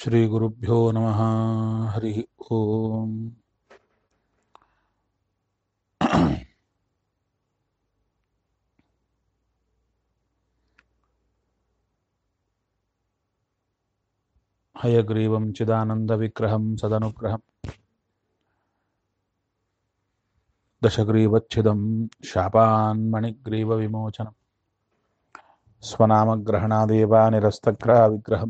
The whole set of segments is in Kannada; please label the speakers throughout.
Speaker 1: ಶ್ರೀಗುರುಭ್ಯೋ ನಮಃ. ಹರಿ ಓಂ. ಹಯಗ್ರೀವಂ ಚಿದಾನಂದವಿಗ್ರಹಂ ಸದನುಗ್ರಹಂ ದಶಗ್ರೀವಚ್ಛಿದಂ ಶಾಪಾನ್ಮಣಿಗ್ರೀವವಿಮೋಚನಂ ಸ್ವನಾಮಗ್ರಹಣಾದೇವ ನಿರಸ್ತಗ್ರಹ ವಿಗ್ರಹಂ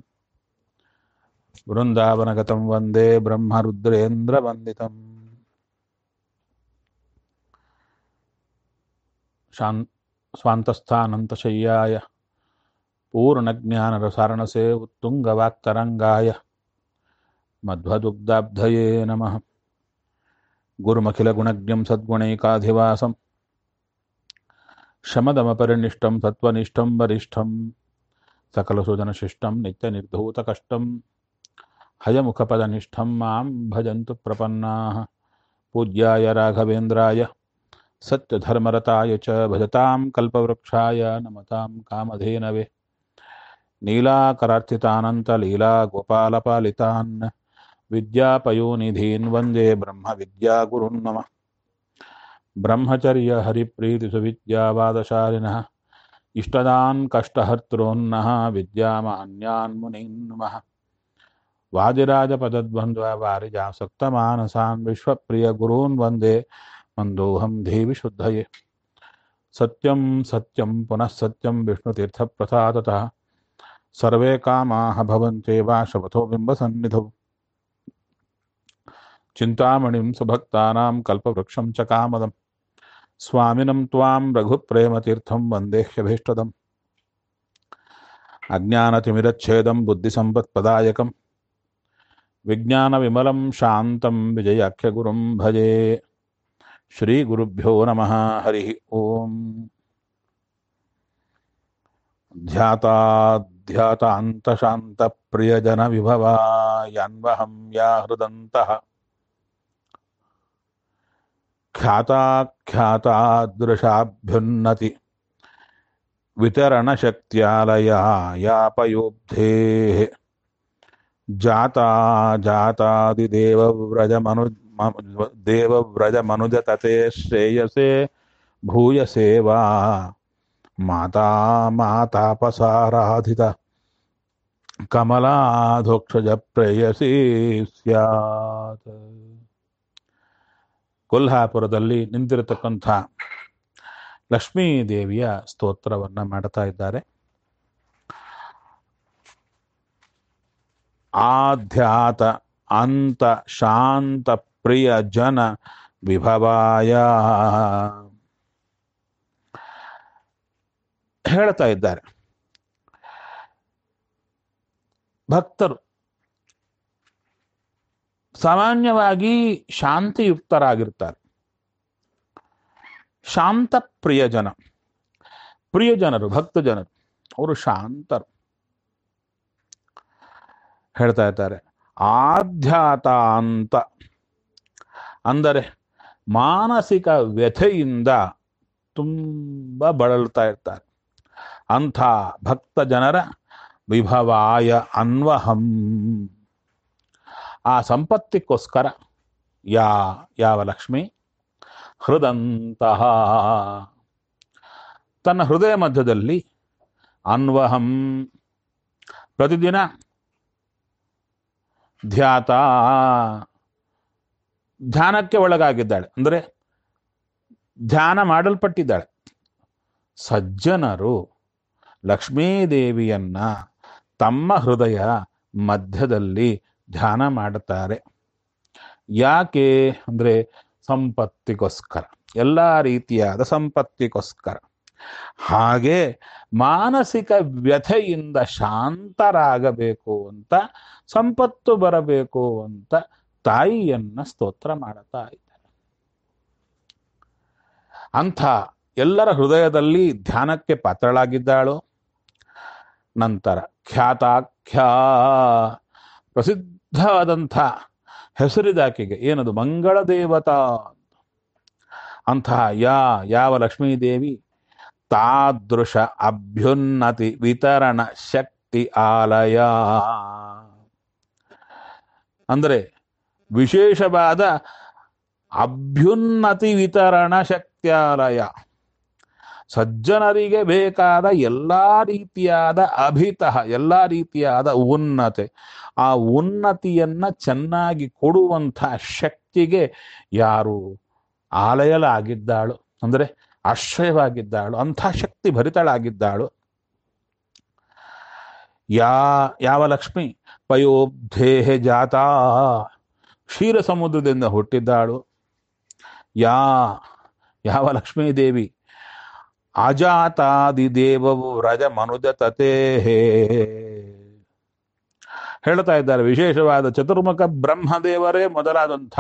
Speaker 1: ವೃಂದಾವನಗತಂ ವಂದೇ ಬ್ರಹ್ಮರುದ್ರೇಂದ್ರವಂದಿತಂ. ಸ್ವಾಂತಸ್ಥಾನಂತಶಯ್ಯಾಯ ಪೂರ್ಣಜ್ಞಾನರಸಾರಣಸೇ ಉತ್ತುಂಗವಾಕ್ತರಂಗಾಯ ಮಧ್ವದುಗ್ಧಾಬ್ಧಯೇ ನಮಃ. ಗುರುಮಖಿಲಗುಣಜ್ಞಂ ಸದ್ಗುಣೈಕಾಧಿವಾಸಂ ಶಮದಮಪರಿನಿಷ್ಠಂ ಸತ್ವನಿಷ್ಠಂ ವರಿಷ್ಠಂ ಸಕಲಸುಜನಶಿಷ್ಟಂ ನಿತ್ಯನಿರ್ಧೂತಕಷ್ಟಂ ಹಯಮುಖಪದನಿಷ್ಠಂ ಮಾಂ ಭಜಂತು ಪ್ರಪನ್ನಾಃ. ಪೂಜ್ಯಾಯ ರಾಘವೇಂದ್ರಾಯ ಸತ್ಯಧರ್ಮರತಾಯ ಚ ಭಜತಾಂ ಕಲ್ಪವೃಕ್ಷಾಯ ನಮತಾಂ ಕಾಮಧೇನವೇ. ನೀಲಾಕರಾರ್ಚಿತಾನಂತಲೀಲಾಗೋಪಾಲಪಾಲಿತಾನ್ ವಿದ್ಯಾಪಯೋನಿಧೀನ್ ವಂದೇ ಬ್ರಹ್ಮವಿದ್ಯಾಗುರುನ್ ನಮಃ. ಬ್ರಹ್ಮಚರ್ಯ ಹರಿಪ್ರೀತಿಸುವಿದ್ಯಾವಾದಶಾಲಿನಃ ಇಷ್ಟದಾನ್ ಕಷ್ಟಹರ್ತॄನ್ನಃ ವಿದ್ಯಾಮಾನ್ಯಾನ್ ಮುನೀನ್ ನಮಃ. ವಾದಿರಾಜಪದದ್ವಂದ್ವ ವಾರಿಜಾಸಕ್ತಮಾನಸಾನ್ ವಿಶ್ವಪ್ರಿಯ ಗುರೂನ್ ವಂದೇ ಮಂದೋಹಂ ದೇವಿ ಶುದ್ಧಯೇ. ಸತ್ಯಂ ಸತ್ಯಂ ಪುನಃ ಸತ್ಯಂ ವಿಷ್ಣುತೀರ್ಥಪ್ರಸಾದತಃ ಸರ್ವೇ ಕಾಮಾಃ ಭವಂತ್ಯೇವ ಶಪಥೋ ಬಿಂಬಸನ್ನಿಧೌ. ಚಿಂತಾಮಣಿಂ ಸುಭಕ್ತಾನಾಂ ಕಲ್ಪವೃಕ್ಷಂ ಚ ಕಾಮದಂ ಸ್ವಾಮಿನಂ ತ್ವಾಂ ರಘುಪ್ರೇಮತೀರ್ಥಂ ವಂದೇಹ್ಯಭೀಷ್ಟದಂ. ಅಜ್ಞಾನತಿಮಿರಚ್ಛೇದಂ ಬುದ್ಧಿಸಂಪತ್ಪ್ರದಾಯಕಂ ವಿಜ್ಞಾನವಿಮಲಂ ಶಾಂತಂ ವಿಜಯಾಖ್ಯಗುರುಂ ಭಜೆ. ಶ್ರೀಗುರುಭ್ಯೋ ನಮಃ. ಹರಿ ಓಂ. ಧ್ಯಾತಾಧ್ಯಾತಾಂತಶಾಂತಪ್ರಿಯಜನವಿಭವಾಯಾನ್ವಹಂ ಯಾ ಹೃದಂತಃ ಖ್ಯಾತಾಖ್ಯಾತಾದೃಶಾಭ್ಯುನ್ನತಿ ವಿತರಣಶಕ್ತ್ಯಾಲಯಾಯಾಪಯೋಬ್ಧೇಃ ಜಾತಾ ಜಾತಾದಿದೇವವ್ರಜಮನುಜತತೆ ಶ್ರೇಯಸೇ ಭೂಯಸೇ ವಾ ಮಾತಾ ಮಾತಾಪಸಾರಾಧಿತ ಕಮಲಾಧೋಕ್ಷಜ ಪ್ರೇಯಸಿ ಸ್ಯಾತ್. ಕೊಲ್ಹಾಪುರದಲ್ಲಿ ನಿಂತಿರತಕ್ಕಂಥ ಲಕ್ಷ್ಮೀ ದೇವಿಯ ಸ್ತೋತ್ರವನ್ನ ಮಾಡ್ತಾ ಇದ್ದಾರೆ. ಆಧ್ಯಾತ ಅಂತ ಶಾಂತ ಪ್ರಿಯ ಜನ ವಿಭವಾಯ ಹೇಳ್ತಾ ಇದ್ದಾರೆ. ಭಕ್ತರು ಸಾಮಾನ್ಯವಾಗಿ ಶಾಂತಿಯುಕ್ತರಾಗಿರ್ತಾರೆ. ಶಾಂತ ಪ್ರಿಯಜನ, ಪ್ರಿಯಜನರು ಭಕ್ತಜನರು ಅವರು ಶಾಂತರು. ಹೇಳ್ತಾ ಇದ್ದಾರೆ ಆಧ್ಯಾತ ಅಂತ ಅಂದರೆ ಮಾನಸಿಕ ವ್ಯಥೆಯಿಂದ ತುಂಬ ಬಳಲ್ತಾ ಇರ್ತಾರೆ. ಅಂಥ ಭಕ್ತ ಜನರ ವಿಭವಾಯ ಅನ್ವಹಂ ಆ ಸಂಪತ್ತಿಗೋಸ್ಕರ ಯಾವ ಲಕ್ಷ್ಮಿ ಹೃದಂತಹ ತನ್ನ ಹೃದಯ ಮಧ್ಯದಲ್ಲಿ ಅನ್ವಹಂ ಪ್ರತಿದಿನ ಧ್ಯಾನಕ್ಕೆ ಒಳಗಾಗಿದ್ದಾಳೆ, ಅಂದರೆ ಧ್ಯಾನ ಮಾಡಲ್ಪಟ್ಟಿದ್ದಾಳೆ. ಸಜ್ಜನರು ಲಕ್ಷ್ಮೀದೇವಿಯನ್ನ ತಮ್ಮ ಹೃದಯ ಮಧ್ಯದಲ್ಲಿ ಧ್ಯಾನ ಮಾಡುತ್ತಾರೆ. ಯಾಕೆ ಅಂದರೆ ಸಂಪತ್ತಿಗೋಸ್ಕರ, ಎಲ್ಲ ರೀತಿಯಾದ ಸಂಪತ್ತಿಗೋಸ್ಕರ. ಹಾಗೆ ಮಾನಸಿಕ ವ್ಯಥೆಯಿಂದ ಶಾಂತರಾಗಬೇಕು ಅಂತ, ಸಂಪತ್ತು ಬರಬೇಕು ಅಂತ ತಾಯಿಯನ್ನ ಸ್ತೋತ್ರ ಮಾಡುತ್ತಾ ಇದ್ದಾರೆ. ಅಂಥ ಎಲ್ಲರ ಹೃದಯದಲ್ಲಿ ಧ್ಯಾನಕ್ಕೆ ಪಾತ್ರಳಾಗಿದ್ದಾಳು. ನಂತರ ಖ್ಯಾತಾಖ್ಯಾ ಪ್ರಸಿದ್ಧವಾದಂಥ ಹೆಸರಿದಾಕೆಗೆ ಏನದು ಮಂಗಳ ದೇವತಾ. ಅಂತಹ ಯಾವ ಲಕ್ಷ್ಮೀದೇವಿ ತಾದೃಶ ಅಭ್ಯುನ್ನತಿ ವಿತರಣ ಶಕ್ತಿ ಆಲಯ ಅಂದರೆ ವಿಶೇಷವಾದ ಅಭ್ಯುನ್ನತಿ ವಿತರಣ ಶಕ್ತ್ಯಾಲಯ. ಸಜ್ಜನರಿಗೆ ಬೇಕಾದ ಎಲ್ಲ ರೀತಿಯಾದ ಅಭಿತಃ, ಎಲ್ಲ ರೀತಿಯಾದ ಉನ್ನತೆ, ಆ ಉನ್ನತಿಯನ್ನ ಚೆನ್ನಾಗಿ ಕೊಡುವಂಥ ಶಕ್ತಿಗೆ ಯಾರು ಆಲಯಲಾಗಿದ್ದಾಳು ಅಂದರೆ ಆಶ್ರಯವಾಗಿದ್ದಾಳು, ಅಂಥ ಶಕ್ತಿ ಭರಿತಳಾಗಿದ್ದಾಳು. ಯಾವ ಲಕ್ಷ್ಮಿ ಪಯೋಬ್ಧೇಹ ಜಾತಾ, ಕ್ಷೀರ ಸಮುದ್ರದಿಂದ ಹುಟ್ಟಿದ್ದಾಳು. ಯಾವ ಲಕ್ಷ್ಮೀ ದೇವಿ ಅಜಾತಾದಿ ದೇವವು ವ್ರಜ ಮನುಜ ತತೇಹೇ, ಹೇಳ್ತಾ ಇದ್ದಾರೆ ವಿಶೇಷವಾದ ಚತುರ್ಮುಖ ಬ್ರಹ್ಮದೇವರೇ ಮೊದಲಾದಂಥ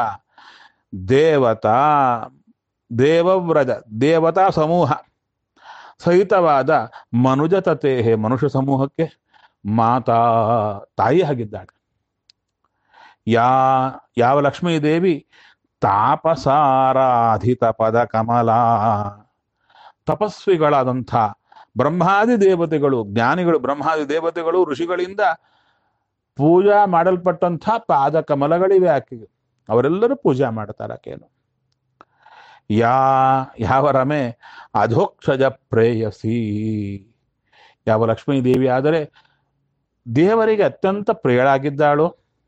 Speaker 1: ದೇವವ್ರಜ ದೇವತಾ ಸಮೂಹ ಸಹಿತವಾದ ಮನುಜ ತತೇಹೇ, ಮನುಷ್ಯ ಸಮೂಹಕ್ಕೆ ಮಾತಾ ತಾಯಿ ಆಗಿದ್ದಾಳೆ. ಯಾವ ಲಕ್ಷ್ಮೀ ದೇವಿ ತಾಪಸಾರಾಧಿತ ಪದ ಕಮಲ, ತಪಸ್ವಿಗಳಾದಂಥ ಬ್ರಹ್ಮಾದಿ ದೇವತೆಗಳು, ಜ್ಞಾನಿಗಳು, ಬ್ರಹ್ಮಾದಿ ದೇವತೆಗಳು, ಋಷಿಗಳಿಂದ ಪೂಜಾ ಮಾಡಲ್ಪಟ್ಟಂಥ ಪಾದ ಕಮಲಗಳಿವೆ ಆಕೆಗೆ. ಅವರೆಲ್ಲರೂ ಪೂಜಾ ಮಾಡ್ತಾರೆ ಆಕೆಯನ್ನು. ಯಾವ ರಮೆ ಅಧೋಕ್ಷಜ ಪ್ರೇಯಸಿ, ಯಾವ ಲಕ್ಷ್ಮೀ ದೇವಿ ಆದರೆ ದೇವರಿಗೆ ಅತ್ಯಂತ ಪ್ರಿಯಳಾಗಿದ್ದಾಳು.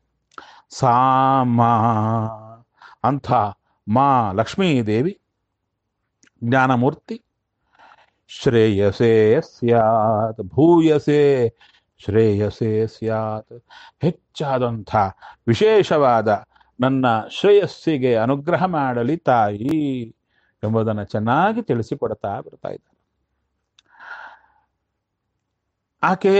Speaker 1: ಮಾ ಅಂಥ ಮಾ ಲಕ್ಷ್ಮೀ ದೇವಿ ಜ್ಞಾನಮೂರ್ತಿ. ಶ್ರೇಯಸೇ ಸ್ಯಾತ್ ಭೂಯಸೇ ಶ್ರೇಯಸೇ ಸ್ಯಾತ್, ಹೆಚ್ಚಾದಂಥ ವಿಶೇಷವಾದ ನನ್ನ ಶ್ರೇಯಸ್ಸಿಗೆ ಅನುಗ್ರಹ ಮಾಡಲಿ ತಾಯಿ ಎಂಬುದನ್ನು ಚೆನ್ನಾಗಿ ತಿಳಿಸಿಕೊಡ್ತಾ ಬರ್ತಾ ಇದ್ದಾರೆ. ಆಕೆ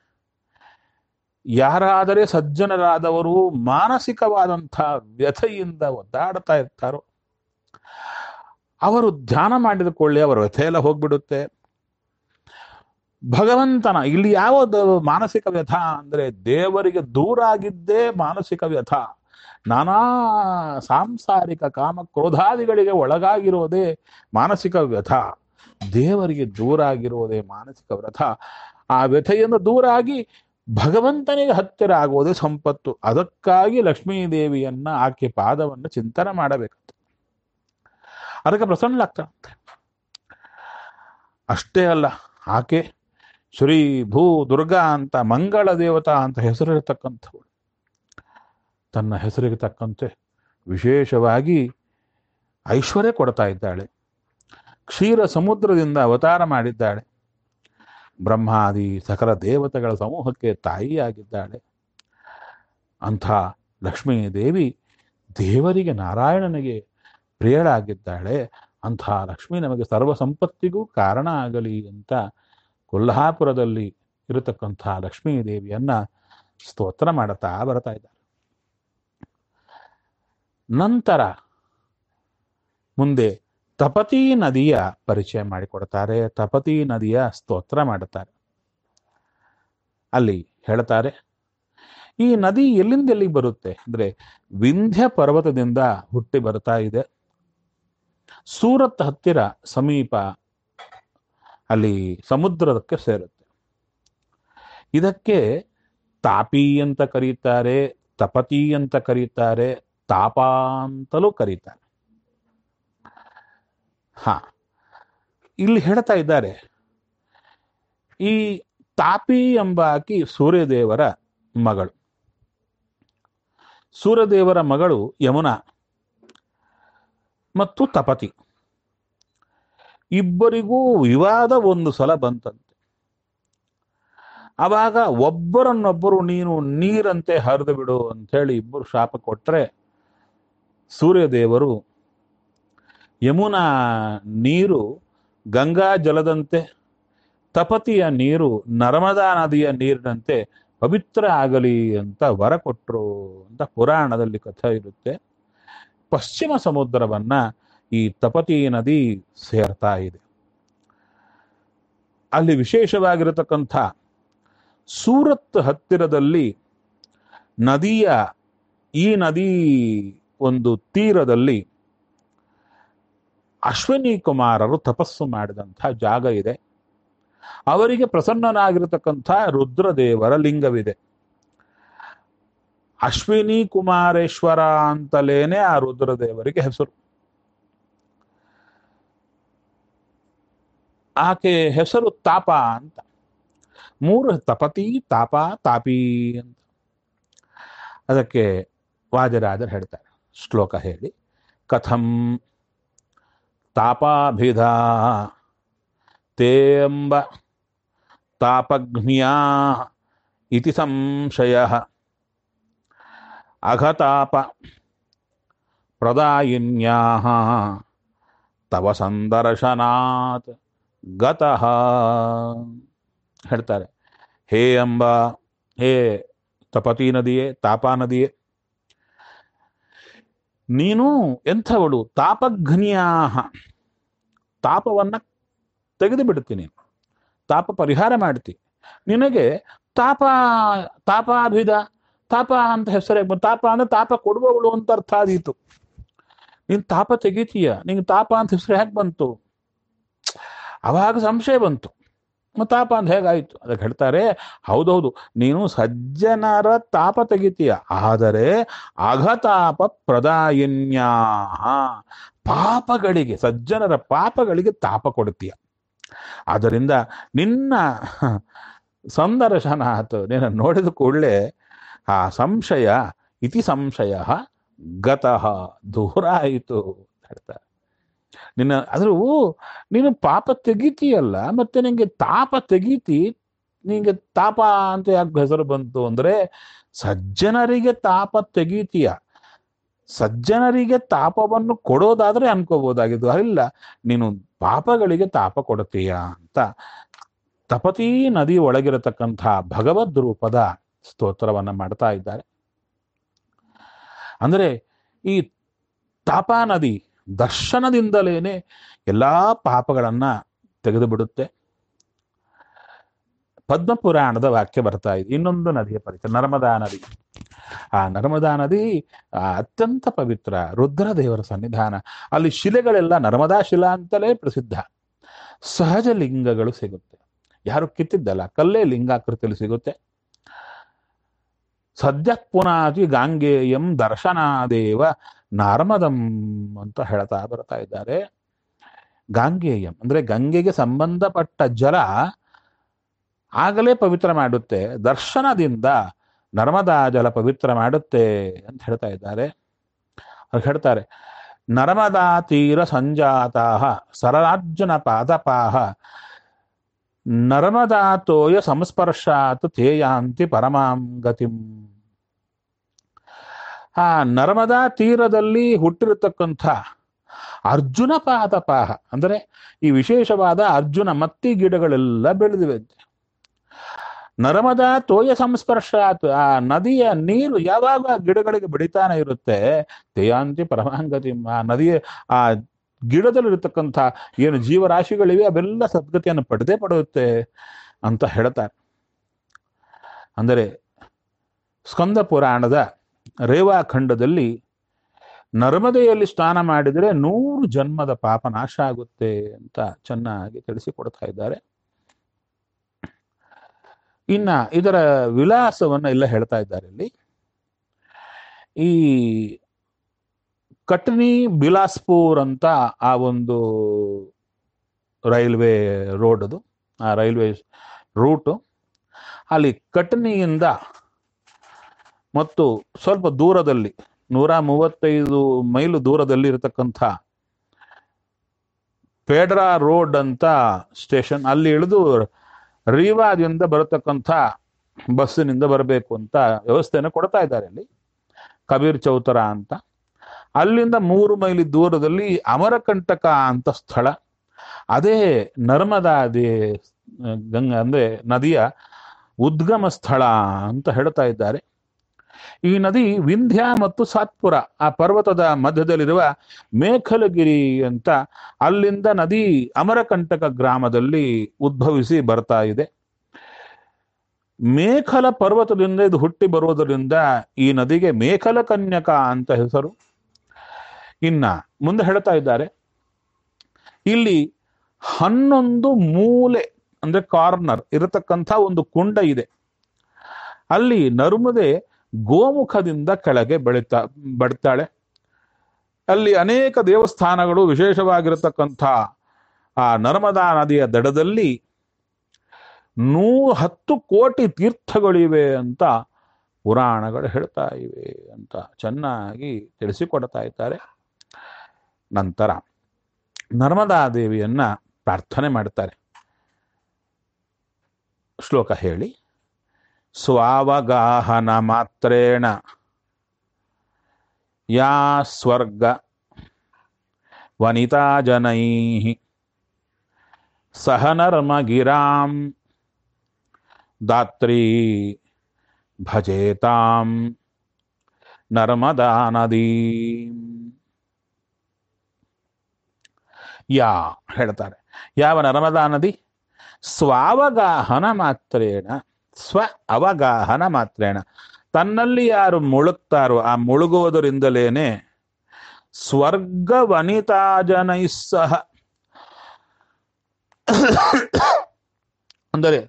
Speaker 1: ಯಾರಾದರೆ ಸಜ್ಜನರಾದವರು ಮಾನಸಿಕವಾದಂಥ ವ್ಯಥೆಯಿಂದ ಒದ್ದಾಡ್ತಾ ಇರ್ತಾರೋ ಅವರು ಧ್ಯಾನ ಮಾಡಿದುಕೊಳ್ಳಿ, ಅವರ ವ್ಯಥೆ ಎಲ್ಲ ಹೋಗ್ಬಿಡುತ್ತೆ. ಭಗವಂತನ ಇಲ್ಲಿ ಯಾವುದು ಮಾನಸಿಕ ವ್ಯಥ ಅಂದ್ರೆ ದೇವರಿಗೆ ದೂರ ಆಗಿದ್ದೇ ಮಾನಸಿಕ ವ್ಯಥ. ನಾನಾ ಸಾಂಸಾರಿಕ ಕಾಮ ಕ್ರೋಧಾದಿಗಳಿಗೆ ಒಳಗಾಗಿರೋದೇ ಮಾನಸಿಕ ವ್ಯಥ. ದೇವರಿಗೆ ದೂರ ಆಗಿರೋದೇ ಮಾನಸಿಕ ವ್ಯಥ. ಆ ವ್ಯಥೆಯಿಂದ ದೂರ ಆಗಿ ಭಗವಂತನಿಗೆ ಹತ್ತಿರ ಆಗುವುದೇ ಸಂಪತ್ತು. ಅದಕ್ಕಾಗಿ ಲಕ್ಷ್ಮೀ ದೇವಿಯನ್ನ ಆಕೆ ಪಾದವನ್ನು ಚಿಂತನೆ ಮಾಡಬೇಕಂತೆ, ಅದಕ್ಕೆ ಪ್ರಸನ್ನಳಾಗ್ತಾಳಂತೆ. ಅಷ್ಟೇ ಅಲ್ಲ, ಆಕೆ ಶ್ರೀ ಭೂ ದುರ್ಗಾ ಅಂತ ಮಂಗಳ ದೇವತಾ ಅಂತ ಹೆಸರಿರತಕ್ಕಂಥವಳು. ತನ್ನ ಹೆಸರಿಗೆ ತಕ್ಕಂತೆ ವಿಶೇಷವಾಗಿ ಐಶ್ವರ್ಯ ಕೊಡ್ತಾ ಇದ್ದಾಳೆ. ಕ್ಷೀರ ಸಮುದ್ರದಿಂದ ಅವತಾರ ಮಾಡಿದ್ದಾಳೆ. ಬ್ರಹ್ಮಾದಿ ಸಕಲ ದೇವತೆಗಳ ಸಮೂಹಕ್ಕೆ ತಾಯಿಯಾಗಿದ್ದಾಳೆ. ಅಂಥ ಲಕ್ಷ್ಮೀ ದೇವಿ ದೇವರಿಗೆ ನಾರಾಯಣನಿಗೆ ಪ್ರಿಯಳಾಗಿದ್ದಾಳೆ. ಅಂಥ ಲಕ್ಷ್ಮೀ ನಮಗೆ ಸರ್ವ ಸಂಪತ್ತಿಗೂ ಕಾರಣ ಆಗಲಿ ಅಂತ ಕೊಲ್ಹಾಪುರದಲ್ಲಿ ಇರತಕ್ಕಂಥ ಲಕ್ಷ್ಮೀ ದೇವಿಯನ್ನ ಸ್ತೋತ್ರ ಮಾಡುತ್ತಾ ಬರ್ತಾ ಇದ್ದಾರೆ. ನಂತರ ಮುಂದೆ ತಪತಿ ನದಿಯ ಪರಿಚಯ ಮಾಡಿಕೊಡ್ತಾರೆ. ತಪತಿ ನದಿಯ ಸ್ತೋತ್ರ ಮಾಡುತ್ತಾರೆ. ಅಲ್ಲಿ ಹೇಳ್ತಾರೆ, ಈ ನದಿ ಎಲ್ಲಿಂದ ಎಲ್ಲಿಗೆ ಬರುತ್ತೆ ಅಂದ್ರೆ ವಿಂಧ್ಯ ಪರ್ವತದಿಂದ ಹುಟ್ಟಿ ಬರ್ತಾ ಇದೆ. ಸೂರತ್ ಹತ್ತಿರ ಸಮೀಪ ಅಲ್ಲಿ ಸಮುದ್ರದಕ್ಕೆ ಸೇರುತ್ತೆ. ಇದಕ್ಕೆ ತಾಪಿ ಅಂತ ಕರೀತಾರೆ, ತಪತಿ ಅಂತ ಕರೀತಾರೆ, ತಾಪ ಅಂತಲೂ ಕರೀತಾರೆ. ಇಲ್ಲಿ ಹೇಳ್ತಾ ಇದ್ದಾರೆ, ಈ ತಾಪಿ ಎಂಬಾಕಿ ಸೂರ್ಯದೇವರ ಮಗಳು. ಸೂರ್ಯದೇವರ ಮಗಳು ಯಮುನಾ ಮತ್ತು ತಪತಿ ಇಬ್ಬರಿಗೂ ವಿವಾದ ಒಂದು ಸಲ ಬಂತಂತೆ. ಆವಾಗ ಒಬ್ಬರನ್ನೊಬ್ಬರು ನೀನು ನೀರಂತೆ ಹರಿದು ಬಿಡು ಅಂಥೇಳಿ ಇಬ್ಬರು ಶಾಪ ಕೊಟ್ರೆ, ಸೂರ್ಯದೇವರು ಯಮುನಾ ನೀರು ಗಂಗಾ ಜಲದಂತೆ, ತಪತಿಯ ನೀರು ನರ್ಮದಾ ನದಿಯ ನೀರಿನಂತೆ ಪವಿತ್ರ ಆಗಲಿ ಅಂತ ವರ ಕೊಟ್ಟರು ಅಂತ ಪುರಾಣದಲ್ಲಿ ಕಥೆ ಇರುತ್ತೆ. ಪಶ್ಚಿಮ ಸಮುದ್ರವನ್ನ ಈ ತಪತಿ ನದಿ ಸೇರ್ತಾ ಇದೆ. ಅಲ್ಲಿ ವಿಶೇಷವಾಗಿರತಕ್ಕಂಥ ಸೂರತ್ ಹತ್ತಿರದಲ್ಲಿ ಈ ನದಿ ಒಂದು ತೀರದಲ್ಲಿ ಅಶ್ವಿನಿ ಕುಮಾರರು ತಪಸ್ಸು ಮಾಡಿದಂಥ ಜಾಗ ಇದೆ. ಅವರಿಗೆ ಪ್ರಸನ್ನನಾಗಿರತಕ್ಕಂಥ ರುದ್ರದೇವರ ಲಿಂಗವಿದೆ. ಅಶ್ವಿನಿ ಕುಮಾರೇಶ್ವರ ಅಂತಲೇನೆ ಆ ರುದ್ರದೇವರಿಗೆ ಹೆಸರು. ಆಕೆ ಹೆಸರು ತಾಪ ಅಂತ. ಮೂರು ತಪತಿ, ತಾಪ, ತಾಪಿ ಅಂತ. ಅದಕ್ಕೆ ವಾದಿರಾಜರು ಹೇಳ್ತಾರೆ, ಶ್ಲೋಕ ಹೇಳಿ, ಕಥಂ ತಾಪಾಭಿಧ ತೇಂಬ ತಾಪಘ್ನ್ಯಾ ಇತಿ ಸಂಶಯ ಅಘತಾಪ ಪ್ರದಾಯಿನ್ಯಾಃ ತವ ಸಂದರ್ಶನಾತ್ ಗತಃ. ಹೇಳ್ತಾರೆ, ಹೇ ಅಂಬ, ಹೇ ತಪತಿ ನದಿಯೇ, ತಾಪಾ ನದಿಯೇ, ನೀನು ಎಂಥವಳು? ತಾಪಘ್ನ್ಯಾಹ, ತಾಪವನ್ನ ತೆಗೆದು ಬಿಡ್ತೀನಿ, ತಾಪ ಪರಿಹಾರ ಮಾಡ್ತಿ. ನಿನಗೆ ತಾಪ, ತಾಪಾಭಿದ, ತಾಪ ಅಂತ ಹೆಸರೇ. ತಾಪ ಅಂದ್ರೆ ತಾಪ ಕೊಡುವವಳು ಅಂತ ಅರ್ಥ ಆದೀತು. ನೀನ್ ತಾಪ ತೆಗಿತೀಯ, ನಿಂಗೆ ತಾಪ ಅಂತ ಹೆಸರು ಹೇಗೆ ಬಂತು? ಅವಾಗ ಸಂಶಯ ಬಂತು, ತಾಪ ಅಂತ ಹೇಗಾಯ್ತು? ಅದಕ್ಕೆ ಹೇಳ್ತಾರೆ, ಹೌದೌದು, ನೀನು ಸಜ್ಜನರ ತಾಪ ತೆಗಿತೀಯ, ಆದರೆ ಅಘತಾಪ ಪ್ರದಾಯಿನ್ಯಾ, ಪಾಪಗಳಿಗೆ, ಸಜ್ಜನರ ಪಾಪಗಳಿಗೆ ತಾಪ ಕೊಡ್ತೀಯ. ಆದ್ದರಿಂದ ನಿನ್ನ ಸಂದರ್ಶನ ಆತು, ನಿನ್ನ ನೋಡಿದ ಕೂಡಲೇ ಆ ಸಂಶಯ, ಇತಿ ಸಂಶಯ ಗತಃ, ದೂರ ಆಯಿತು ಹೇಳ್ತಾರೆ. ಆದ್ರೂ ನೀನು ಪಾಪ ತೆಗಿತೀಯಲ್ಲ, ಮತ್ತೆ ನಿಂಗೆ ತಾಪ ತೆಗೀತಿ, ನಿಂಗೆ ತಾಪ ಅಂತ ಯಾಕೆ ಹೆಸರು ಬಂತು ಅಂದ್ರೆ, ಸಜ್ಜನರಿಗೆ ತಾಪ ತೆಗೀತೀಯ, ಸಜ್ಜನರಿಗೆ ತಾಪವನ್ನು ಕೊಡೋದಾದ್ರೆ ಅನ್ಕೋಬಹುದಾಗಿದ್ದು, ಇಲ್ಲ ನೀನು ಪಾಪಗಳಿಗೆ ತಾಪ ಕೊಡ್ತೀಯ ಅಂತ ತಪತಿ ನದಿ ಒಳಗಿರತಕ್ಕಂಥ ಭಗವದ್ ರೂಪದ ಸ್ತೋತ್ರವನ್ನ ಮಾಡ್ತಾ ಇದ್ದಾರೆ. ಅಂದ್ರೆ ಈ ತಾಪಾ ನದಿ ದರ್ಶನದಿಂದಲೇನೆ ಎಲ್ಲಾ ಪಾಪಗಳನ್ನ ತೆಗೆದು ಬಿಡುತ್ತೆ. ಪದ್ಮಪುರಾಣದ ವಾಕ್ಯ ಬರ್ತಾ ಇದೆ. ಇನ್ನೊಂದು ನದಿಯ ಪರಿಚಯ, ನರ್ಮದಾ ನದಿ. ಆ ನರ್ಮದಾ ನದಿ ಅತ್ಯಂತ ಪವಿತ್ರ, ರುದ್ರದೇವರ ಸನ್ನಿಧಾನ. ಅಲ್ಲಿ ಶಿಲೆಗಳೆಲ್ಲ ನರ್ಮದಾ ಶಿಲಾ ಅಂತಲೇ ಪ್ರಸಿದ್ಧ. ಸಹಜ ಲಿಂಗಗಳು ಸಿಗುತ್ತೆ, ಯಾರು ಕಿತ್ತಿದ್ದಲ್ಲ, ಕಲ್ಲೇ ಲಿಂಗಾಕೃತಿಯಲ್ಲಿ ಸಿಗುತ್ತೆ. ಸದ್ಯ ಪುನಾತಿ ಗಾಂಗೇಯಂ ದರ್ಶನಾದೇವ ನಾರ್ಮದಂ ಅಂತ ಹೇಳ್ತಾ ಬರ್ತಾ ಇದ್ದಾರೆ. ಗಾಂಗೇಯಂ ಅಂದ್ರೆ ಗಂಗೆಗೆ ಸಂಬಂಧಪಟ್ಟ ಜಲ ಆಗಲೇ ಪವಿತ್ರ ಮಾಡುತ್ತೆ, ದರ್ಶನದಿಂದ ನರ್ಮದಾ ಜಲ ಪವಿತ್ರ ಮಾಡುತ್ತೆ ಅಂತ ಹೇಳ್ತಾ ಇದ್ದಾರೆ. ಅವ್ರು ಹೇಳ್ತಾರೆ, ನರ್ಮದಾ ತೀರ ಸಂಜಾತಾ ಸರರಾರ್ಜುನ ಪಾದಪಾಹ ನರ್ಮದಾ ತೋಯ ಸಂಸ್ಪರ್ಶಾತ್ ತೇಯಾಂತಿ ಪರಮಾಂ ಗತಿಂ. ಆ ನರ್ಮದಾ ತೀರದಲ್ಲಿ ಹುಟ್ಟಿರತಕ್ಕಂಥ ಅರ್ಜುನ ಪಾದಪಾಹ ಅಂದ್ರೆ ಈ ವಿಶೇಷವಾದ ಅರ್ಜುನ ಮತ್ತಿ ಗಿಡಗಳೆಲ್ಲ ಬೆಳೆದಿವೆ. ನರ್ಮದಾ ತೋಯ ಸಂಸ್ಪರ್ಶಾತ್, ಆ ನದಿಯ ನೀರು ಯಾವಾಗ ಗಿಡಗಳಿಗೆ ಬೆಳಿತಾನೆ ಇರುತ್ತೆ, ತೇಯಾಂತಿ ಪರಮಾಂಗತಿ, ಆ ನದಿಯ ಆ ಗಿಡದಲ್ಲಿರತಕ್ಕಂಥ ಏನು ಜೀವರಾಶಿಗಳಿವೆ ಅವೆಲ್ಲ ಸದ್ಗತಿಯನ್ನು ಪಡೆದೇ ಪಡೆಯುತ್ತೆ ಅಂತ ಹೇಳ್ತಾರೆ. ಅಂದರೆ ಸ್ಕಂದ ಪುರಾಣದ ರೇವಾಖಂಡದಲ್ಲಿ ನರ್ಮದೆಯಲ್ಲಿ ಸ್ನಾನ ಮಾಡಿದರೆ 100 ಜನ್ಮದ ಪಾಪ ನಾಶ ಆಗುತ್ತೆ ಅಂತ ಚೆನ್ನಾಗಿ ತಿಳಿಸಿಕೊಡ್ತಾ ಇದ್ದಾರೆ. ಇನ್ನ ಇದರ ವಿಳಾಸವನ್ನ ಎಲ್ಲ ಹೇಳ್ತಾ ಇದ್ದಾರೆ. ಇಲ್ಲಿ ಈ ಕಟ್ನಿ ಬಿಲಾಸ್ಪುರ್ ಅಂತ ಆ ಒಂದು ರೈಲ್ವೆ ರೋಡ್, ಅದು ಆ ರೈಲ್ವೆ ರೂಟು. ಅಲ್ಲಿ ಕಟ್ನಿಯಿಂದ ಮತ್ತು ಸ್ವಲ್ಪ ದೂರದಲ್ಲಿ 135 ಮೈಲು ದೂರದಲ್ಲಿ ಇರತಕ್ಕಂಥ ಪೇಡ್ರಾ ರೋಡ್ ಅಂತ ಸ್ಟೇಷನ್, ಅಲ್ಲಿ ಇಳಿದು ರೀವಾದಿಂದ ಬರತಕ್ಕಂಥ ಬಸ್ಸಿನಿಂದ ಬರಬೇಕು ಅಂತ ವ್ಯವಸ್ಥೆಯನ್ನು ಕೊಡ್ತಾ ಇದ್ದಾರೆ. ಅಲ್ಲಿ ಕಬೀರ್ ಚೌತರ ಅಂತ, ಅಲ್ಲಿಂದ 3 ಮೈಲಿ ದೂರದಲ್ಲಿ ಅಮರಕಂಟಕ ಅಂತ ಸ್ಥಳ. ಅದೇ ನರ್ಮದಾ ಗಂಗಾ ಅಂದ್ರೆ ನದಿಯ ಉದ್ಗಮ ಸ್ಥಳ ಅಂತ ಹೇಳ್ತಾ ಇದ್ದಾರೆ. ಈ ನದಿ ವಿಂಧ್ಯ ಮತ್ತು ಸಾತ್ಪುರ ಆ ಪರ್ವತದ ಮಧ್ಯದಲ್ಲಿರುವ ಮೇಖಲಗಿರಿ ಅಂತ, ಅಲ್ಲಿಂದ ನದಿ ಅಮರಕಂಟಕ ಗ್ರಾಮದಲ್ಲಿ ಉದ್ಭವಿಸಿ ಬರ್ತಾ ಇದೆ. ಮೇಖಲ ಪರ್ವತದಿಂದ ಇದು ಹುಟ್ಟಿ ಬರುವುದರಿಂದ ಈ ನದಿಗೆ ಮೇಖಲ ಕನ್ಯಕ ಅಂತ ಹೆಸರು. ಇನ್ನ ಮುಂದೆ ಹೇಳ್ತಾ ಇದ್ದಾರೆ, ಇಲ್ಲಿ 11 ಮೂಲೆ ಅಂದ್ರೆ ಕಾರ್ನರ್ ಇರತಕ್ಕಂಥ ಒಂದು ಕುಂಡ ಇದೆ. ಅಲ್ಲಿ ನರ್ಮದೆ ಗೋಮುಖದಿಂದ ಕೆಳಗೆ ಬಡ್ತಾಳೆ. ಅಲ್ಲಿ ಅನೇಕ ದೇವಸ್ಥಾನಗಳು, ವಿಶೇಷವಾಗಿರತಕ್ಕಂಥ ಆ ನರ್ಮದಾ ನದಿಯ ದಡದಲ್ಲಿ 10 ಕೋಟಿ ತೀರ್ಥಗಳಿವೆ ಅಂತ ಪುರಾಣಗಳು ಹೇಳ್ತಾ ಇವೆ ಅಂತ ಚೆನ್ನಾಗಿ ತಿಳಿಸಿಕೊಡ್ತಾ ಇದ್ದಾರೆ. ನಂತರ ನರ್ಮದಾ ದೇವಿಯನ್ನ ಪ್ರಾರ್ಥನೆ ಮಾಡ್ತಾರೆ. ಶ್ಲೋಕ ಹೇಳಿ. ಸ್ವಾವಗಾಹನ ಮಾತ್ರೇಣ ಯಾ ಸ್ವರ್ಗ ವನಿತಾ ಜನೈಃ ಸಹ ನರ್ಮಗಿರಾಂ ದಾತ್ರೀ ಭಜೇತಾಂ ನರ್ಮದಾ ನದೀಂ. ಯಾ ಹೇಳ್ತಾರೆ, ಯಾವ ನರ್ಮದಾ ನದಿ? ಸ್ವಾವಗಾಹನ ಮಾತ್ರೇಣ, ಸ್ವ ಅವಗಾಹನ ಮಾತ್ರೇಣ, ತನ್ನಲ್ಲಿ ಯಾರು ಮುಳುಗ್ತಾರೋ ಆ ಮುಳುಗುವುದರಿಂದಲೇನೆ ಸ್ವರ್ಗ ವನಿತಾ ಜನೈಸ್ಸಹ, ಅಂದರೆ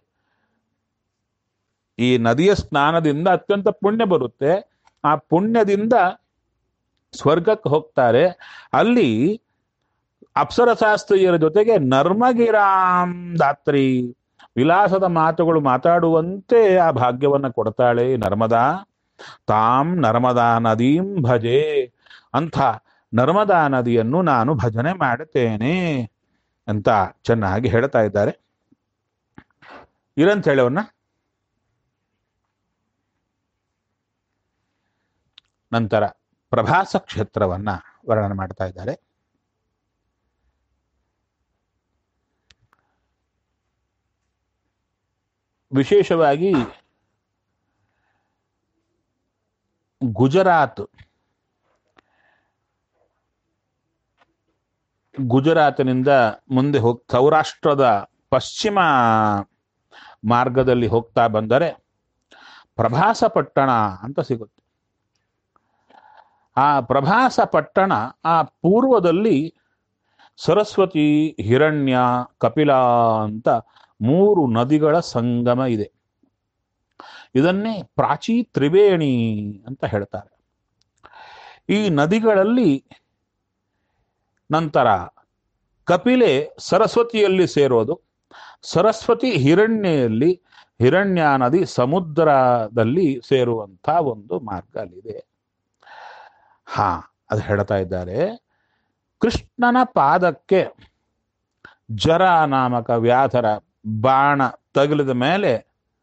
Speaker 1: ಈ ನದಿಯ ಸ್ನಾನದಿಂದ ಅತ್ಯಂತ ಪುಣ್ಯ ಬರುತ್ತೆ. ಆ ಪುಣ್ಯದಿಂದ ಸ್ವರ್ಗಕ್ಕೆ ಹೋಗ್ತಾರೆ. ಅಲ್ಲಿ ಅಪ್ಸರಶಾಸ್ತ್ರೀಯರ ಜೊತೆಗೆ ನರ್ಮಗಿರಾಂ ದಾತ್ರಿ, ವಿಲಾಸದ ಮಾತುಗಳು ಮಾತಾಡುವಂತೆ ಆ ಭಾಗ್ಯವನ್ನು ಕೊಡ್ತಾಳೆ ನರ್ಮದಾ. ತಾಂ ನರ್ಮದಾ ನದೀಂ ಭಜೆ, ಅಂಥ ನರ್ಮದಾ ನದಿಯನ್ನು ನಾನು ಭಜನೆ ಮಾಡುತ್ತೇನೆ ಅಂತ ಚೆನ್ನಾಗಿ ಹೇಳ್ತಾ ಇದ್ದಾರೆ. ಇರಂತ ಹೇಳವನ್ನ ನಂತರ ಪ್ರಭಾಸ ಕ್ಷೇತ್ರವನ್ನ ವರ್ಣನೆ ಮಾಡ್ತಾ ಇದ್ದಾರೆ. ವಿಶೇಷವಾಗಿ ಗುಜರಾತಿನಿಂದ ಮುಂದೆ ಸೌರಾಷ್ಟ್ರದ ಪಶ್ಚಿಮ ಮಾರ್ಗದಲ್ಲಿ ಹೋಗ್ತಾ ಬಂದರೆ ಪ್ರಭಾಸ ಪಟ್ಟಣ ಅಂತ ಸಿಗುತ್ತೆ. ಆ ಪ್ರಭಾಸ ಪಟ್ಟಣ ಆ ಪೂರ್ವದಲ್ಲಿ ಸರಸ್ವತಿ, ಹಿರಣ್ಯ, ಕಪಿಲ ಅಂತ 3 ನದಿಗಳ ಸಂಗಮ ಇದೆ. ಇದನ್ನೇ ಪ್ರಾಚೀ ತ್ರಿವೇಣಿ ಅಂತ ಹೇಳ್ತಾರೆ. ಈ ನದಿಗಳಲ್ಲಿ ನಂತರ ಕಪಿಲೆ ಸರಸ್ವತಿಯಲ್ಲಿ ಸೇರೋದು, ಸರಸ್ವತಿ ಹಿರಣ್ಯಲ್ಲಿ, ಹಿರಣ್ಯ ನದಿ ಸಮುದ್ರದಲ್ಲಿ ಸೇರುವಂಥ ಒಂದು ಮಾರ್ಗ ಅಲ್ಲಿದೆ. ಅದು ಹೇಳ್ತಾ ಇದ್ದಾರೆ. ಕೃಷ್ಣನ ಪಾದಕ್ಕೆ ಜರ ನಾಮಕ ವ್ಯಾಧರ ಬಾಣ ತಗಲಿದ ಮೇಲೆ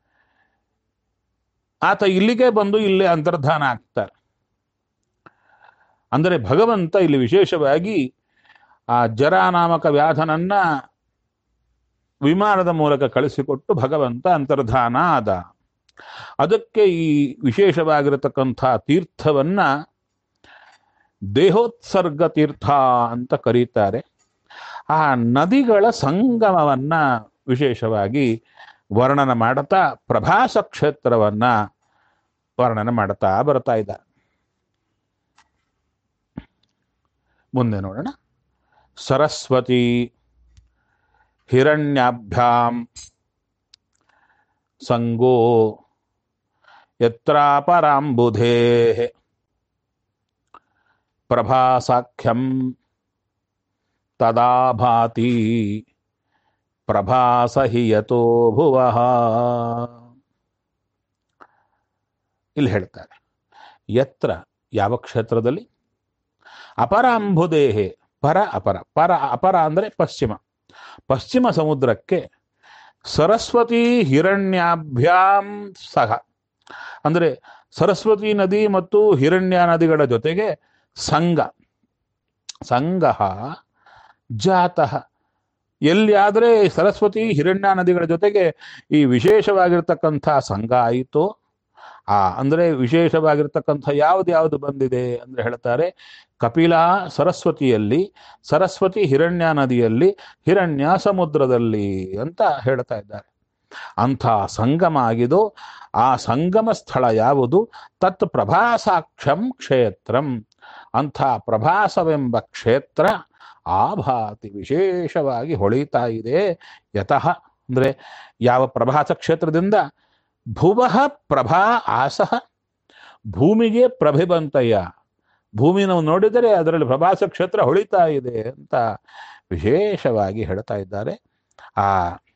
Speaker 1: ಆತ ಇಲ್ಲಿಗೆ ಬಂದು ಇಲ್ಲೇ ಅಂತರ್ಧಾನ ಆಗ್ತಾರೆ. ಅಂದರೆ ಭಗವಂತ ಇಲ್ಲಿ ವಿಶೇಷವಾಗಿ ಆ ಜರ ನಾಮಕ ವ್ಯಾಧನನ್ನ ವಿಮಾನದ ಮೂಲಕ ಕಳಿಸಿಕೊಟ್ಟು ಭಗವಂತ ಅಂತರ್ಧಾನ ಆದ. ಅದಕ್ಕೆ ಈ ವಿಶೇಷವಾಗಿರತಕ್ಕಂಥ ತೀರ್ಥವನ್ನ ದೇಹೋತ್ಸರ್ಗ ತೀರ್ಥ ಅಂತ ಕರೀತಾರೆ. ಆ ನದಿಗಳ ಸಂಗಮವನ್ನ ವಿಶೇಷವಾಗಿ ವರ್ಣನ ಮಾಡುತ್ತಾ ಪ್ರಭಾಸ ಕ್ಷೇತ್ರವನ್ನ ವರ್ಣನೆ ಮಾಡುತ್ತಾ ಬರ್ತಾ ಇದ್ದಾರೆ. ಮುಂದೆ ನೋಡೋಣ. ಸರಸ್ವತಿ ಹಿರಣ್ಯಾಭ್ಯಾಂ ಸಂಗೋ ಯತ್ರಾಪರಾಂಬುಧೇಃ ಪ್ರಭಾಸಾಖ್ಯಂ ತದಾ ಭಾತಿ ಪ್ರಭಾಸ ಹಿ ಯತೋ ಭುವಃ. ಇಲ್ಲಿ ಹೇಳ್ತಾರೆ, ಯತ್ರ ಯಾವ ಕ್ಷೇತ್ರದಲ್ಲಿ, ಅಪರಾಂಬುದೇಹೆ, ಅಪರ ಅಂದರೆ ಪಶ್ಚಿಮ ಸಮುದ್ರಕ್ಕೆ, ಸರಸ್ವತಿ ಹಿರಣ್ಯಾಭ್ಯಾಂ ಸಹ ಅಂದರೆ ಸರಸ್ವತಿ ನದಿ ಮತ್ತು ಹಿರಣ್ಯ ನದಿಗಳ ಜೊತೆಗೆ ಸಂಗಹ ಜಾತಃ, ಎಲ್ಲಿಯಾದರೆ ಸರಸ್ವತಿ ಹಿರಣ್ಯ ನದಿಗಳ ಜೊತೆಗೆ ಈ ವಿಶೇಷವಾಗಿರ್ತಕ್ಕಂಥ ಸಂಘ ಆಯಿತು. ಅಂದರೆ ವಿಶೇಷವಾಗಿರ್ತಕ್ಕಂಥ ಯಾವುದು ಬಂದಿದೆ ಅಂದರೆ ಹೇಳ್ತಾರೆ, ಕಪಿಲ ಸರಸ್ವತಿಯಲ್ಲಿ, ಸರಸ್ವತಿ ಹಿರಣ್ಯ ನದಿಯಲ್ಲಿ, ಹಿರಣ್ಯ ಸಮುದ್ರದಲ್ಲಿ ಅಂತ ಹೇಳ್ತಾ ಇದ್ದಾರೆ. ಅಂಥ ಸಂಗಮ ಆಗಿದೋ ಆ ಸಂಗಮ ಸ್ಥಳ ಯಾವುದು? ತತ್ ಪ್ರಭಾಸಾಕ್ಷಂ ಕ್ಷೇತ್ರಂ, ಅಂಥ ಪ್ರಭಾಸವೆಂಬ ಕ್ಷೇತ್ರ ಆಭಾತಿ ವಿಶೇಷವಾಗಿ ಹೊಳಿತಾ ಇದೆ. ಯತಃ ಅಂದರೆ ಯಾವ ಪ್ರಭಾಸ ಕ್ಷೇತ್ರದಿಂದ, ಭುವಃ ಪ್ರಭಾ ಆಸಃ, ಭೂಮಿಗೆ ಪ್ರಭೆ ಬಂತಯ್ಯ. ಭೂಮಿ ನಾವು ನೋಡಿದರೆ ಅದರಲ್ಲಿ ಪ್ರಭಾಸ ಕ್ಷೇತ್ರ ಹೊಳಿತಾ ಇದೆ ಅಂತ ವಿಶೇಷವಾಗಿ ಹೇಳ್ತಾ ಇದ್ದಾರೆ. ಆ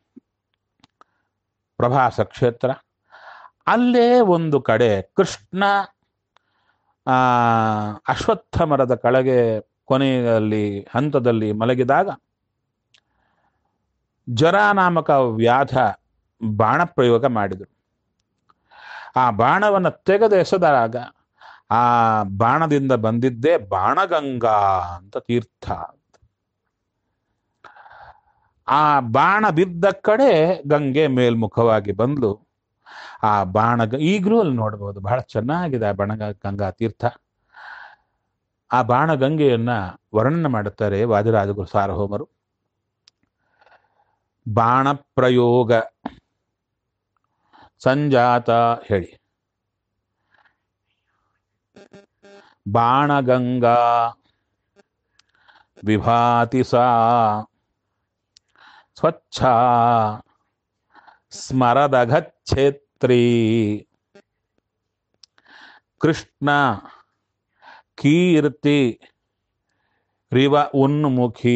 Speaker 1: ಪ್ರಭಾಸ ಕ್ಷೇತ್ರ ಅಲ್ಲೇ ಒಂದು ಕಡೆ ಕೃಷ್ಣ ಆ ಅಶ್ವತ್ಥ ಮರದ ಕೆಳಗೆ ಕೊನೆಯಲ್ಲಿ ಹಂತದಲ್ಲಿ ಮಲಗಿದಾಗ ಜರಾನಾಮಕ ವ್ಯಾಧ ಬಾಣ ಪ್ರಯೋಗ ಮಾಡಿದರು. ಆ ಬಾಣವನ್ನು ತೆಗೆದು ಎಸೆದಾಗ ಆ ಬಾಣದಿಂದ ಬಂದಿದ್ದೇ ಬಾಣಗಂಗಾ ಅಂತ ತೀರ್ಥ. ಆ ಬಾಣ ಬಿದ್ದ ಕಡೆ ಗಂಗೆ ಮೇಲ್ಮುಖವಾಗಿ ಬಂದ್ಲು. ಆ ಈಗಲೂ ಅಲ್ಲಿ ನೋಡಬಹುದು, ಬಹಳ ಚೆನ್ನಾಗಿದೆ ಆ ಗಂಗಾ ತೀರ್ಥ. ಆ ಬಾಣಗಂಗೆಯನ್ನ ವರ್ಣನೆ ಮಾಡುತ್ತಾರೆ ವಾದಿರಾಜಗುರು ಸಾರ್ವಭೌಮರು. ಬಾಣ ಪ್ರಯೋಗ ಸಂಜಾತ ಹೇಳಿ, ಬಾಣಗಂಗಾ ವಿಭಾತಿ ಸಾ ಸ್ವಚ್ಛ ಸ್ಮರದಘಚ್ಛೇತ್ರಿ ಕೃಷ್ಣ ಕೀರ್ತಿ ರಿವ ಉನ್ಮುಖಿ.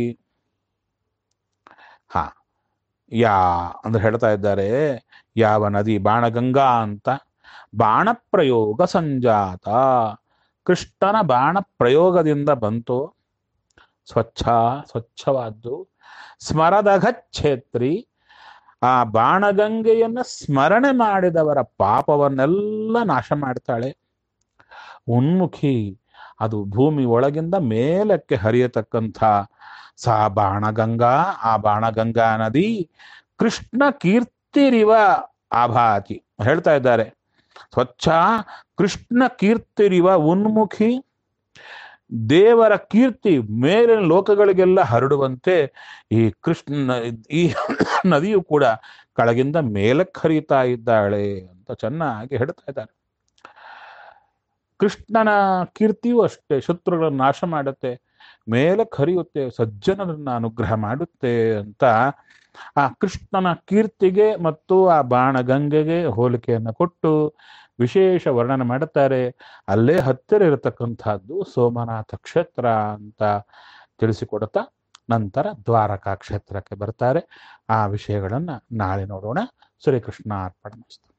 Speaker 1: ಹಾ, ಅಂದ್ರೆ ಹೇಳ್ತಾ ಇದ್ದಾರೆ, ಯಾವ ನದಿ ಬಾಣಗಂಗಾ ಅಂತ ಬಾಣ ಪ್ರಯೋಗ ಸಂಜಾತ, ಕೃಷ್ಣನ ಬಾಣ ಪ್ರಯೋಗದಿಂದ ಬಂತು, ಸ್ವಚ್ಛವಾದ್ದು. ಸ್ಮರದಘಚ್ಛೇತ್ರಿ, ಆ ಬಾಣಗಂಗೆಯನ್ನ ಸ್ಮರಣೆ ಮಾಡಿದವರ ಪಾಪವನ್ನೆಲ್ಲ ನಾಶ ಮಾಡ್ತಾಳೆ. ಉನ್ಮುಖಿ, ಅದು ಭೂಮಿ ಒಳಗಿಂದ ಮೇಲಕ್ಕೆ ಹರಿಯತಕ್ಕಂಥ ಸಾ ಬಾಣಗಂಗಾ, ಆ ಬಾಣಗಂಗಾ ನದಿ ಕೃಷ್ಣ ಕೀರ್ತಿರಿವ ಆಭಾತಿ. ಹೇಳ್ತಾ ಇದ್ದಾರೆ, ಸ್ವಚ್ಛ ಕೃಷ್ಣ ಕೀರ್ತಿರಿವ ಉನ್ಮುಖಿ, ದೇವರ ಕೀರ್ತಿ ಮೇಲಿನ ಲೋಕಗಳಿಗೆಲ್ಲ ಹರಡುವಂತೆ ಈ ಈ ನದಿಯು ಕೂಡ ಕೆಳಗಿಂದ ಮೇಲಕ್ಕೆ ಹರಿತಾ ಇದ್ದಾಳೆ ಅಂತ ಚೆನ್ನಾಗಿ ಹೇಳ್ತಾ ಇದ್ದಾರೆ. ಕೃಷ್ಣನ ಕೀರ್ತಿಯೂ ಅಷ್ಟೇ, ಶತ್ರುಗಳನ್ನು ನಾಶ ಮಾಡುತ್ತೆ, ಮೇಲಕ್ಕೆ ಹರಿಯುತ್ತೆ, ಸಜ್ಜನರನ್ನ ಅನುಗ್ರಹ ಮಾಡುತ್ತೆ ಅಂತ ಆ ಕೃಷ್ಣನ ಕೀರ್ತಿಗೆ ಮತ್ತು ಆ ಬಾಣಗಂಗೆಗೆ ಹೋಲಿಕೆಯನ್ನು ಕೊಟ್ಟು ವಿಶೇಷ ವರ್ಣನೆ ಮಾಡುತ್ತಾರೆ. ಅಲ್ಲೇ ಹತ್ತಿರ ಇರತಕ್ಕಂಥದ್ದು ಸೋಮನಾಥ ಕ್ಷೇತ್ರ ಅಂತ ತಿಳಿಸಿಕೊಡುತ್ತಾ ನಂತರ ದ್ವಾರಕಾ ಕ್ಷೇತ್ರಕ್ಕೆ ಬರ್ತಾರೆ. ಆ ವಿಷಯಗಳನ್ನು ನಾಳೆ ನೋಡೋಣ. ಶ್ರೀಕೃಷ್ಣ ಅರ್ಪಣಮಸ್ತು.